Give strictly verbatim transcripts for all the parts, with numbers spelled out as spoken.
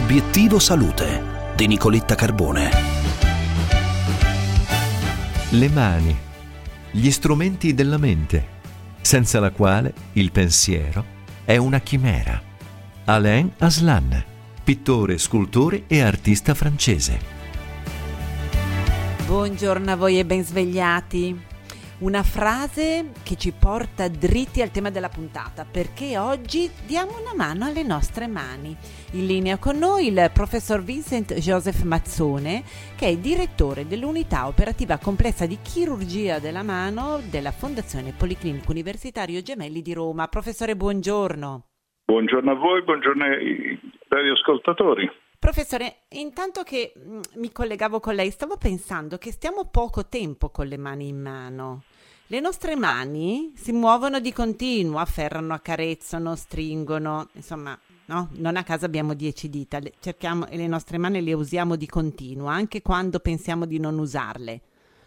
Obiettivo Salute di Nicoletta Carbone. Le mani, gli strumenti della mente, senza la quale il pensiero è una chimera. Alain Aslan, pittore, scultore e artista francese. Buongiorno a voi e ben svegliati. Una frase che ci porta dritti al tema della puntata, perché oggi diamo una mano alle nostre mani. In linea con noi il professor Vincent Joseph Mazzone, che è direttore dell'unità operativa complessa di chirurgia della mano della Fondazione Policlinico Universitario Gemelli di Roma. Professore, buongiorno. Buongiorno a voi, buongiorno ai radioascoltatori. Professore, intanto che mh, mi collegavo con lei, stavo pensando che stiamo poco tempo con le mani in mano. Le nostre mani si muovono di continuo, afferrano, accarezzano, stringono, insomma, no? Non a caso abbiamo dieci dita, le, cerchiamo, e le nostre mani le usiamo di continuo, anche quando pensiamo di non usarle.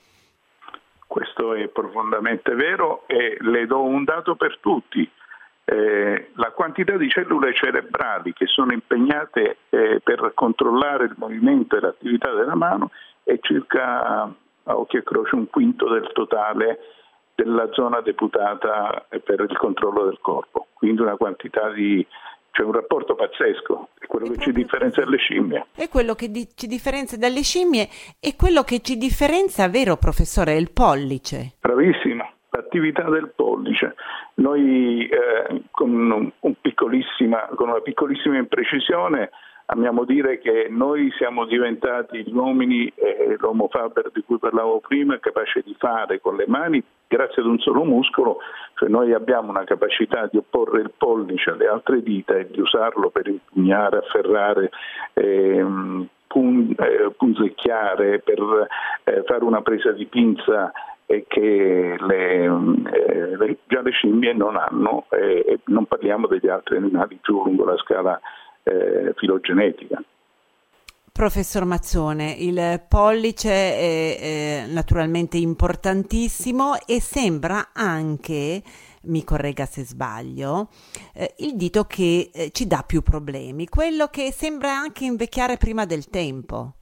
Questo è profondamente vero e le do un dato per tutti. Eh, la quantità di cellule cerebrali che sono impegnate eh, per controllare il movimento e l'attività della mano è circa, a occhio e croce, un quinto del totale della zona deputata per il controllo del corpo. Quindi una quantità di... c'è un rapporto pazzesco, è quello è che ci differenzia dalle scimmie. È quello che di- ci differenzia dalle scimmie e quello che ci differenzia, vero professore, è il pollice. Bravissima. L'attività del pollice. Noi eh, con, un, un piccolissima, con una piccolissima imprecisione amiamo dire che noi siamo diventati gli uomini, eh, l'Homo faber di cui parlavo prima, capace di fare con le mani grazie ad un solo muscolo, cioè noi abbiamo una capacità di opporre il pollice alle altre dita e di usarlo per impugnare, afferrare, ehm, pun, eh, punzecchiare, per eh, fare una presa di pinza e che le, eh, le, già le scimmie non hanno, eh, e non parliamo degli altri animali più lungo la scala eh, filogenetica. Professor Mazzone, il pollice è, è naturalmente importantissimo e sembra anche, mi corregga se sbaglio, eh, il dito che eh, ci dà più problemi, quello che sembra anche invecchiare prima del tempo.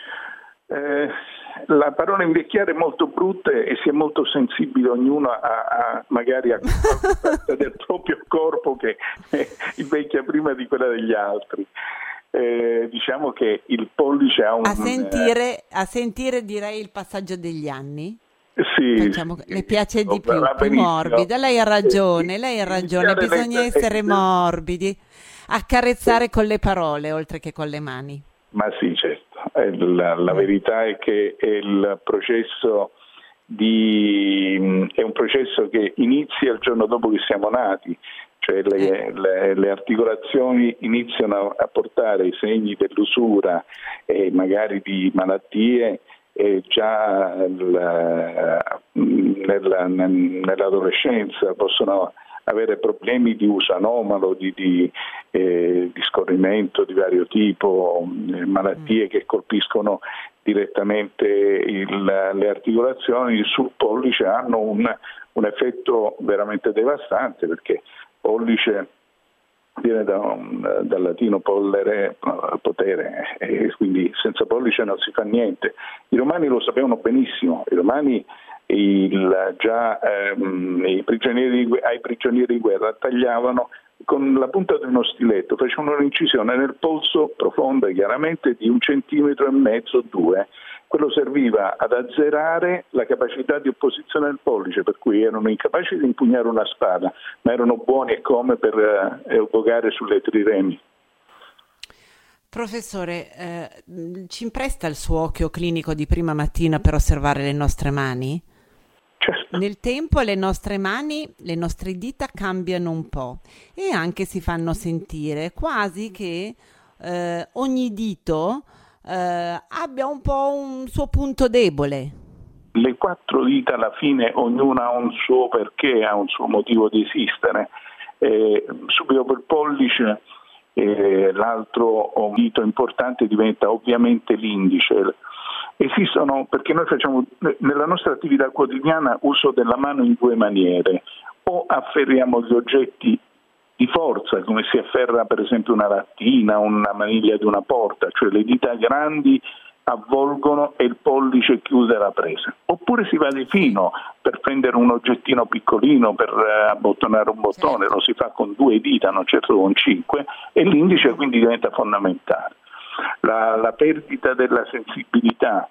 Eh, La parola invecchiare è molto brutta e si è molto sensibile ognuno a, a magari a parte del proprio corpo che eh, invecchia prima di quella degli altri. Eh, diciamo che il pollice ha un... A sentire, a sentire direi il passaggio degli anni. Sì, Facciamo, sì, le piace sì, di più, va più benissimo. morbida. Lei ha ragione, lei ha ragione, Iniziare bisogna le- essere eh, morbidi, accarezzare con le parole oltre che con le mani. Ma sì, certo. Eh, La, la verità è che è il processo di, è un processo che inizia il giorno dopo che siamo nati, cioè le, le, le articolazioni iniziano a portare i segni dell'usura e magari di malattie e già la, nella, nell'adolescenza possono avere problemi di uso anomalo, di, di, eh, di scorrimento di vario tipo, eh, malattie che colpiscono direttamente il, le articolazioni sul pollice hanno un, un effetto veramente devastante, perché pollice viene da un, dal latino pollere, potere, e quindi senza pollice non si fa niente. I romani lo sapevano benissimo, i romani il, già ehm, i prigionieri di, ai prigionieri di guerra tagliavano con la punta di uno stiletto, facevano un'incisione nel polso profonda chiaramente di un centimetro e mezzo, due. Quello serviva ad azzerare la capacità di opposizione del pollice, per cui erano incapaci di impugnare una spada, ma erano buoni e come per eh, evocare sulle triremi. Professore, eh, ci impresta il suo occhio clinico di prima mattina per osservare le nostre mani? Certo. Nel tempo le nostre mani, le nostre dita cambiano un po' e anche si fanno sentire, quasi che eh, ogni dito eh, abbia un po' un suo punto debole. Le quattro dita alla fine ognuna ha un suo perché, ha un suo motivo di esistere. Eh, subito dopo il pollice eh, l'altro dito importante diventa ovviamente l'indice. Esistono, perché noi facciamo nella nostra attività quotidiana uso della mano in due maniere: o afferriamo gli oggetti di forza, come si afferra per esempio una lattina, una maniglia di una porta, cioè le dita grandi avvolgono e il pollice chiude la presa, oppure si va di fino per prendere un oggettino piccolino per eh, abbottonare un bottone, lo si fa con due dita, non certo con cinque, e l'indice quindi diventa fondamentale. La, la perdita della sensibilità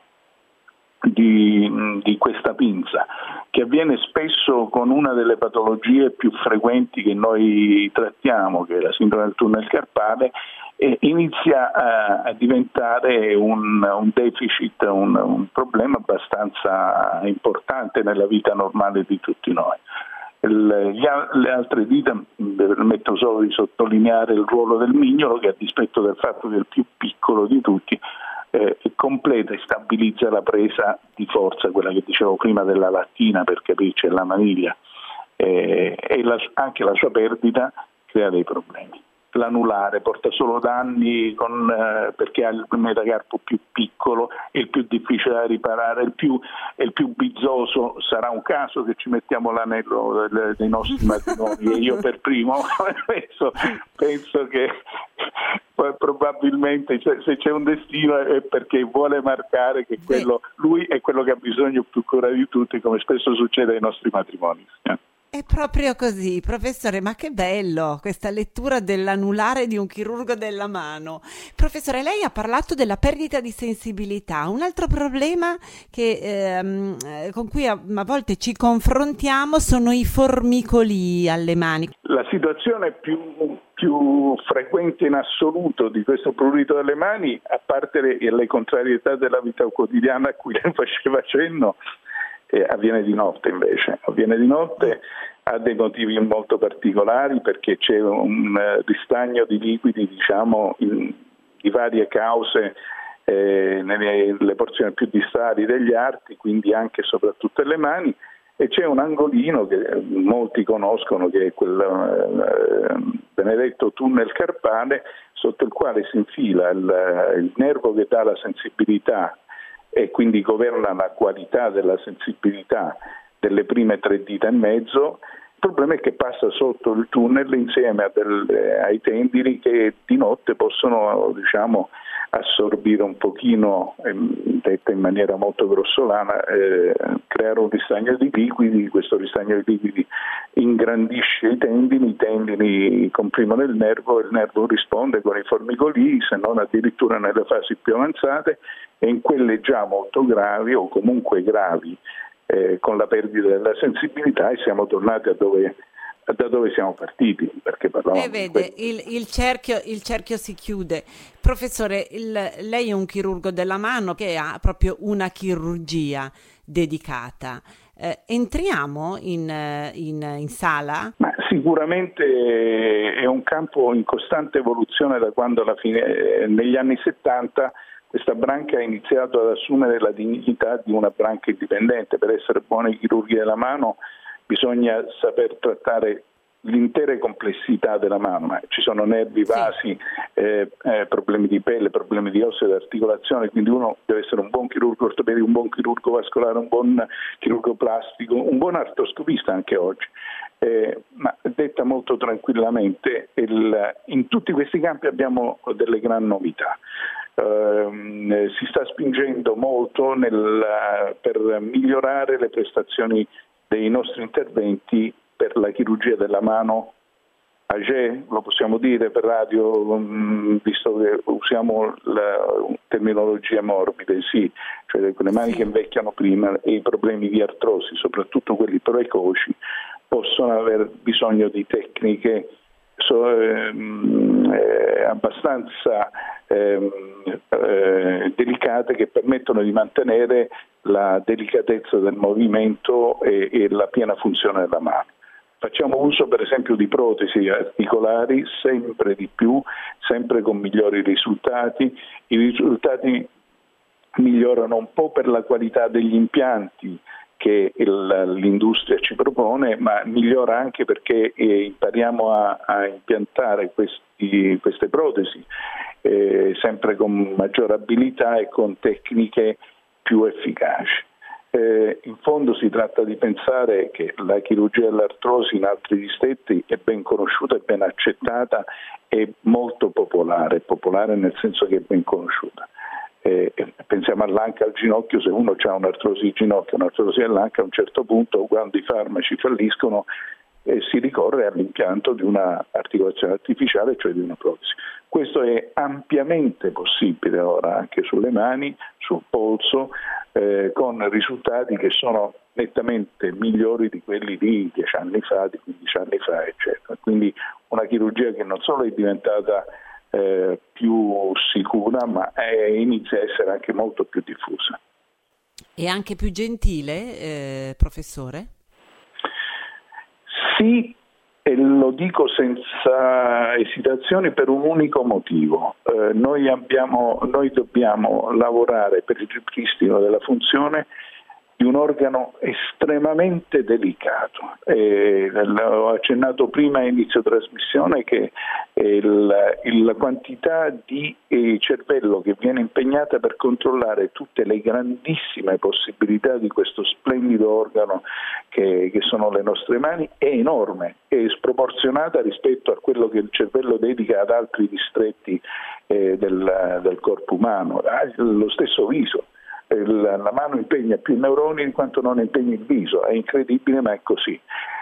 Di, di questa pinza, che avviene spesso con una delle patologie più frequenti che noi trattiamo, che è la sindrome del tunnel carpale, e inizia a, a diventare un, un deficit, un, un problema abbastanza importante nella vita normale di tutti noi. Il, gli, le altre dita, permetto solo di sottolineare il ruolo del mignolo, che a dispetto del fatto che è il più piccolo di tutti, Eh, completa e stabilizza la presa di forza, quella che dicevo prima della lattina, per capirci, la maniglia, eh, e la, anche la sua perdita crea dei problemi. L'anulare porta solo danni con, eh, perché ha il metacarpo più piccolo, è il più difficile da riparare, il più, è il più bizzoso. Sarà un caso che ci mettiamo l'anello dei, dei nostri matrimoni, e io per primo penso, penso che poi probabilmente se c'è un destino è perché vuole marcare che quello, lui è quello che ha bisogno più cura di tutti, come spesso succede ai nostri matrimoni. È proprio così, professore, ma che bello questa lettura dell'anulare di un chirurgo della mano. Professore, lei ha parlato della perdita di sensibilità, un altro problema che, ehm, con cui a, a volte ci confrontiamo sono i formicoli alle mani. La situazione più, più frequente in assoluto di questo prurito delle mani, a parte le, le contrarietà della vita quotidiana a cui lei faceva cenno, Eh, avviene di notte invece, avviene di notte, ha dei motivi molto particolari, perché c'è un uh, ristagno di liquidi, diciamo, in, di varie cause eh, nelle, nelle porzioni più distali degli arti, quindi anche e soprattutto le mani, e c'è un angolino che molti conoscono, che è quel uh, benedetto tunnel carpale, sotto il quale si infila il, il nervo che dà la sensibilità e quindi governa la qualità della sensibilità delle prime tre dita e mezzo. Il problema è che passa sotto il tunnel insieme a del, ai tendini che di notte possono, diciamo, assorbire un pochino, detta in maniera molto grossolana, eh, creare un ristagno di liquidi. Questo ristagno di liquidi ingrandisce i tendini, i tendini comprimono il nervo, il nervo risponde con i formicoli, se non addirittura nelle fasi più avanzate, e in quelle già molto gravi o comunque gravi, eh, con la perdita della sensibilità, e siamo tornati a dove, da dove siamo partiti, perché parlavamo e vede, il, il, cerchio, il cerchio si chiude. Professore, il, lei è un chirurgo della mano che ha proprio una chirurgia dedicata. Eh, entriamo in, in, in sala? Ma sicuramente è un campo in costante evoluzione da quando alla fine, eh, negli anni settanta, questa branca ha iniziato ad assumere la dignità di una branca indipendente. Per essere buoni chirurghi della mano bisogna saper trattare l'intera complessità della mano, ma ci sono nervi, vasi, eh, eh, problemi di pelle, problemi di ossa ed articolazione, quindi uno deve essere un buon chirurgo ortopedico, un buon chirurgo vascolare, un buon chirurgo plastico, un buon artroscopista anche oggi. Eh, ma detta molto tranquillamente, il, in tutti questi campi abbiamo delle gran novità. Uh, si sta spingendo molto nel, per migliorare le prestazioni dei nostri interventi per la chirurgia della mano age, lo possiamo dire per radio, um, visto che usiamo la terminologia morbide, sì, cioè quelle mani che invecchiano prima, e i problemi di artrosi, soprattutto quelli precoci, possono aver bisogno di tecniche so, ehm, eh, abbastanza ehm, eh, delicate, che permettono di mantenere la delicatezza del movimento e, e la piena funzione della mano. Facciamo uso per esempio di protesi articolari sempre di più, sempre con migliori risultati. I risultati migliorano un po' per la qualità degli impianti che il, l'industria ci propone, ma migliora anche perché eh, impariamo a, a impiantare questi, queste protesi eh, sempre con maggior abilità e con tecniche più efficaci. Eh, in fondo si tratta di pensare che la chirurgia dell'artrosi in altri distretti è ben conosciuta, è ben accettata, è molto popolare, popolare nel senso che è ben conosciuta. Eh, pensiamo all'anca, al ginocchio, se uno ha un'artrosi di ginocchio, un'artrosi all'anca, a un certo punto quando i farmaci falliscono eh, si ricorre all'impianto di una articolazione artificiale, cioè di una protesi. Questo è ampiamente possibile ora anche sulle mani, sul polso, eh, con risultati che sono nettamente migliori di quelli di dieci anni fa, di quindici anni fa, eccetera. Quindi una chirurgia che non solo è diventata eh, più sicura, ma è, inizia a essere anche molto più diffusa. E anche più gentile, eh, professore? Sì, e lo dico senza esitazioni per un unico motivo. Eh, noi, abbiamo, noi dobbiamo lavorare per il ripristino della funzione di un organo estremamente delicato. Eh, ho accennato prima a inizio trasmissione che il, il, la quantità di eh, cervello che viene impegnata per controllare tutte le grandissime possibilità di questo splendido organo che, che sono le nostre mani è enorme, è sproporzionata rispetto a quello che il cervello dedica ad altri distretti eh, del, del corpo umano, lo stesso viso. La mano impegna più neuroni di quanto non impegni il viso, è incredibile ma è così.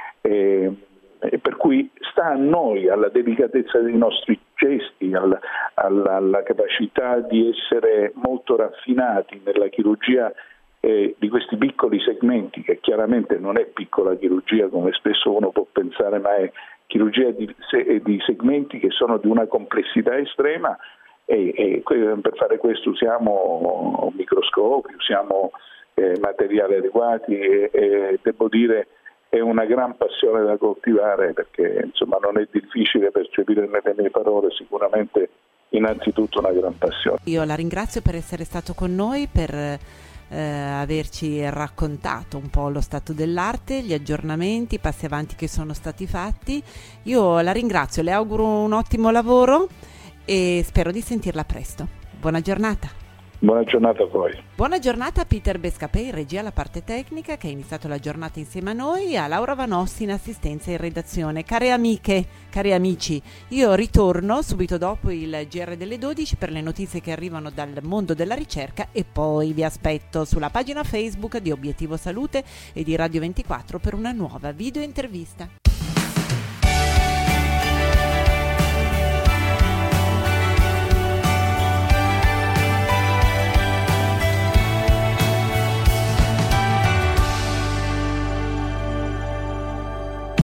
E, e per cui sta a noi, alla delicatezza dei nostri gesti, alla, alla, alla capacità di essere molto raffinati nella chirurgia eh, di questi piccoli segmenti, che chiaramente non è piccola chirurgia come spesso uno può pensare, ma è chirurgia di, se, di segmenti che sono di una complessità estrema. E, e per fare questo usiamo microscopi, usiamo eh, materiali adeguati e, e devo dire è una gran passione da coltivare, perché insomma non è difficile percepire nelle mie parole, sicuramente innanzitutto una gran passione. Io la ringrazio per essere stato con noi, per eh, averci raccontato un po' lo stato dell'arte, gli aggiornamenti, i passi avanti che sono stati fatti. Io la ringrazio, le auguro un ottimo lavoro e spero di sentirla presto. Buona giornata. Buona giornata a voi. Buona giornata a Peter Bescapè in regia alla parte tecnica, che ha iniziato la giornata insieme a noi, a Laura Vanossi in assistenza e in redazione. Care amiche, cari amici, io ritorno subito dopo il G R delle dodici per le notizie che arrivano dal mondo della ricerca e poi vi aspetto sulla pagina Facebook di Obiettivo Salute e di Radio ventiquattro per una nuova video intervista.